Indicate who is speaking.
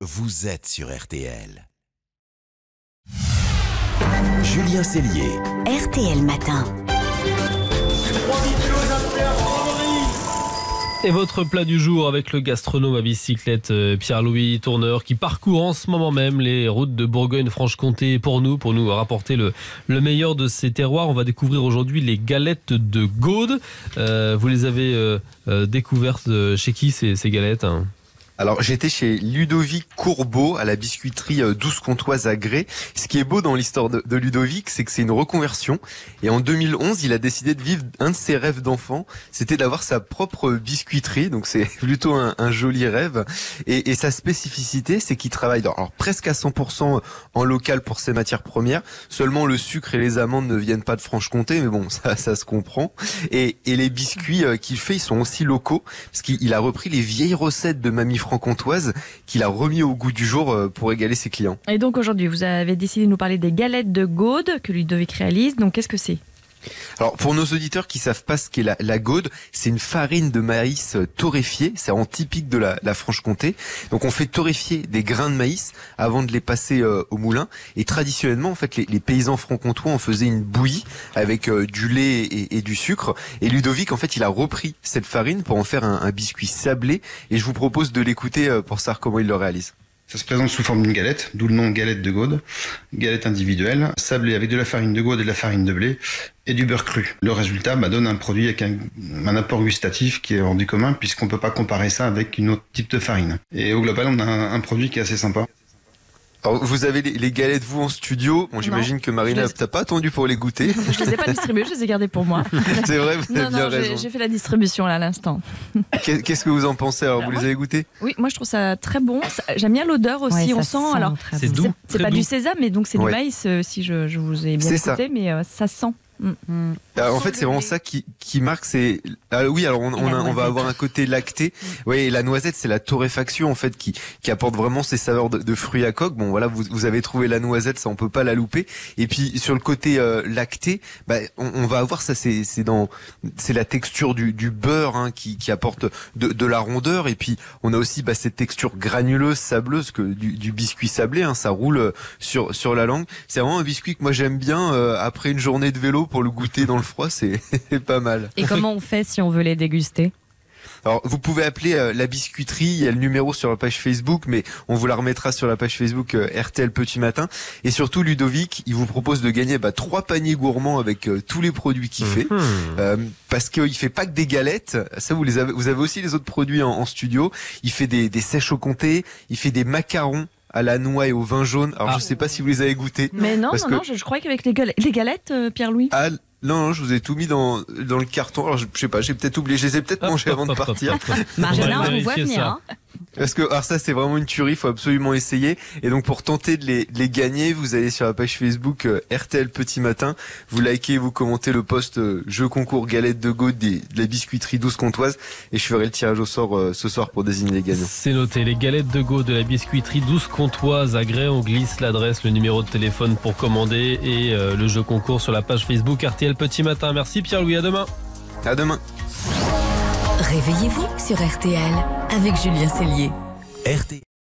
Speaker 1: Vous êtes sur RTL. Julien Cellier.
Speaker 2: RTL Matin.
Speaker 3: Et votre plat du jour avec le gastronome à bicyclette Pierre-Louis Tourneur qui parcourt en ce moment même les routes de Bourgogne-Franche-Comté pour nous rapporter le meilleur de ces terroirs. On va découvrir aujourd'hui les galettes de Gaude. Vous les avez découvertes chez qui ces galettes, hein?
Speaker 4: Alors j'étais chez Ludovic Courbeau à la biscuiterie 12 Comtoise à Grès. Ce qui est beau dans l'histoire de Ludovic, c'est que c'est une reconversion. Et en 2011, il a décidé de vivre un de ses rêves d'enfant. C'était d'avoir sa propre biscuiterie. Donc c'est plutôt un joli rêve. Et sa spécificité, c'est qu'il travaille presque à 100% en local pour ses matières premières. Seulement le sucre et les amandes ne viennent pas de Franche-Comté, mais bon, ça se comprend. Et les biscuits qu'il fait, ils sont aussi locaux. Parce qu'il a repris les vieilles recettes de Mamie Franc-Comtoise qu'il a remis au goût du jour pour égaler ses clients.
Speaker 5: Et donc aujourd'hui, vous avez décidé de nous parler des galettes de Gaude que Ludovic réalise. Donc qu'est-ce que c'est ?
Speaker 4: Alors pour nos auditeurs qui savent pas ce qu'est la Gaude, c'est une farine de maïs torréfiée, c'est en typique de la Franche-Comté. Donc on fait torréfier des grains de maïs avant de les passer au moulin. Et traditionnellement, en fait, les paysans franc-comtois en faisaient une bouillie avec du lait et du sucre. Et Ludovic, en fait, il a repris cette farine pour en faire un biscuit sablé. Et je vous propose de l'écouter pour savoir comment il le réalise.
Speaker 6: Ça se présente sous forme d'une galette, d'où le nom galette de Gaude. Galette individuelle, sablée avec de la farine de Gaude et de la farine de blé et du beurre cru. Le résultat donne un produit avec un apport gustatif qui est hors du commun puisqu'on peut pas comparer ça avec une autre type de farine. Et au global, on a un produit qui est assez sympa.
Speaker 4: Alors, vous avez les galettes, vous, en studio. Bon, j'imagine que Marina, t'as pas attendu pour les goûter.
Speaker 5: Je les ai pas distribuées, je les ai gardées pour moi.
Speaker 4: C'est vrai, vous avez bien raison.
Speaker 5: J'ai fait la distribution là à l'instant.
Speaker 4: Qu'est-ce que vous en pensez? Alors, vous les avez goûtés?
Speaker 5: Oui, moi je trouve ça très bon. J'aime bien l'odeur aussi,
Speaker 2: Ouais,
Speaker 5: on
Speaker 2: ça
Speaker 5: sent.
Speaker 2: sent
Speaker 5: Alors,
Speaker 3: C'est doux.
Speaker 5: c'est
Speaker 3: très
Speaker 5: pas
Speaker 3: doux.
Speaker 5: du sésame, mais donc c'est
Speaker 4: Ouais.
Speaker 5: du maïs, si je vous ai bien
Speaker 4: C'est
Speaker 5: écouté,
Speaker 4: ça.
Speaker 5: mais ça sent.
Speaker 4: En fait, c'est vraiment ça qui marque. C'est oui. Alors, on va avoir un côté lacté. Oui, et la noisette, c'est la torréfaction en fait qui apporte vraiment ces saveurs de fruits à coque. Bon, voilà, vous avez trouvé la noisette, ça on peut pas la louper. Et puis sur le côté lacté, on va avoir ça. C'est la texture du beurre qui apporte de la rondeur. Et puis on a aussi cette texture granuleuse, sableuse que du biscuit sablé. Ça roule sur la langue. C'est vraiment un biscuit que moi j'aime bien après une journée de vélo. Pour le goûter dans le froid, c'est pas mal.
Speaker 2: Et comment on fait si on veut les déguster ?
Speaker 4: Alors, vous pouvez appeler la biscuiterie, il y a le numéro sur la page Facebook, mais on vous la remettra sur la page Facebook RTL Petit Matin. Et surtout, Ludovic, il vous propose de gagner 3 paniers gourmands avec tous les produits qu'il fait. Parce qu'il fait pas que des galettes, ça vous avez aussi les autres produits en studio. Il fait des sèches au comté, il fait des macarons à la noix et au vin jaune. Alors, je sais pas si vous les avez goûtés.
Speaker 5: Mais non, je croyais qu'avec les galettes, Pierre-Louis.
Speaker 4: Ah, non, je vous ai tout mis dans le carton. Alors, je sais pas, j'ai peut-être oublié. Je les ai peut-être mangés avant de partir.
Speaker 2: Marjana, on vous voit
Speaker 3: vérifier
Speaker 2: venir.
Speaker 3: ça.
Speaker 2: Hein.
Speaker 4: Parce que, alors ça, c'est vraiment une tuerie. Il faut absolument essayer. Et donc, pour tenter de les gagner, vous allez sur la page Facebook RTL Petit Matin. Vous likez, vous commentez le post jeu concours galette de Gaude de la biscuiterie 12 Comtoise. Et je ferai le tirage au sort ce soir pour désigner les gagnants.
Speaker 3: C'est noté, les galettes de Gaude de la biscuiterie 12 Comtoise à Grès. On glisse l'adresse, le numéro de téléphone pour commander et le jeu concours sur la page Facebook RTL Petit Matin. Merci Pierre-Louis, à demain.
Speaker 4: À demain.
Speaker 2: Réveillez-vous sur RTL avec Julien Cellier.
Speaker 1: RTL.